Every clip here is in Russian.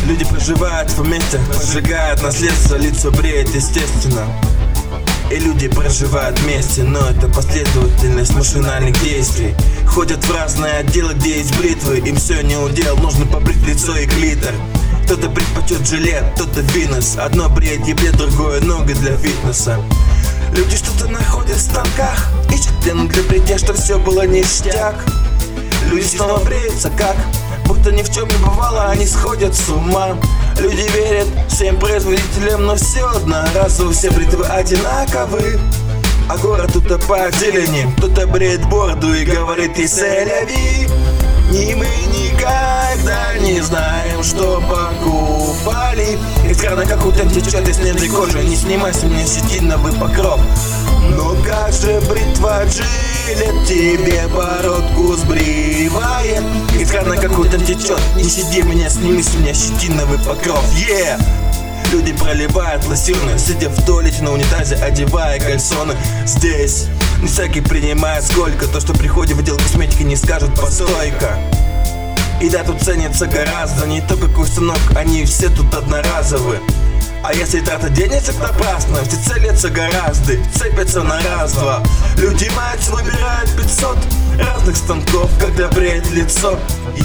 Люди проживают вместе, поджигают наследство, лицо бреет естественно. И люди проживают вместе, но это последовательность машинальных действий. Ходят в разные отделы, где есть бритвы, им все не удел, нужно побрить лицо и клитор. Кто-то предпочет жилет, кто-то фитнес. Одно бреет еблет, другое ноги для фитнеса. Люди что-то находят в станках, ищут пену для бритья, что все было ништяк. Люди снова бреются как будто ни в чем не бывало, они сходят с ума. Люди верят всем производителям, но все одноразово, все бритвы одинаковы. А город утопает в зелени, кто-то бреет бороду и говорит ей «Селяви». И мы никогда не знаем, что покупали. Из крана как утен течет из нежной кожи, не снимай с меня щетиновый покров. Но как же бритва жилет тебе бородку сбривает. Из крана как утен течет, не щади меня, сними с меня щетиновый покров. Люди проливают лосьоны, сидя в туалете на унитазе, одевая кальсоны. Здесь не всякий принимает сколько. То, что приходит в отдел косметики, не скажет постой-ка. И да, тут ценится гораздо, не то какой станок, они все тут одноразовые. А если трата денежек напрасно, все целятся гораздо, цепятся на раз-два. Люди мать выбирают 500 разных станков, когда бреет лицо.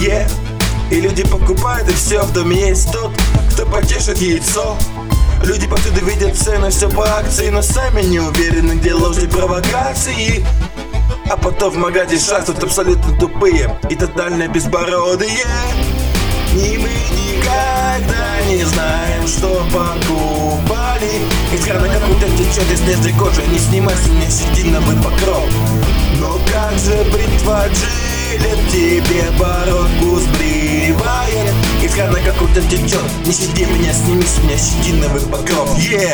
И люди покупают, и все, в доме есть тот, кто потешит яйцо. Люди повсюду видят цены, все по акции, но сами не уверены, где ложь и провокации. А потом в магазе шастают абсолютно тупые и тотально безбородые. И мы никогда не знаем, что покупали. Из крана как утен течет из нежной кожи, не снимай с меня щетиновый покров. Но как же бритва жилет тебе бородку сбривает. Из крана как утен течет, не щади меня, сними с меня щетиновый покров.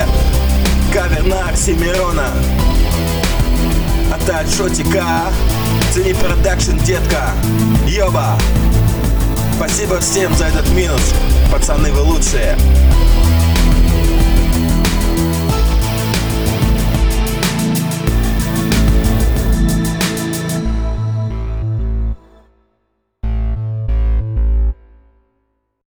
Кавер на Оксимирона от Альшотика. Цени продакшн, детка. Йоба. Спасибо всем за этот минус. Пацаны, вы лучшие.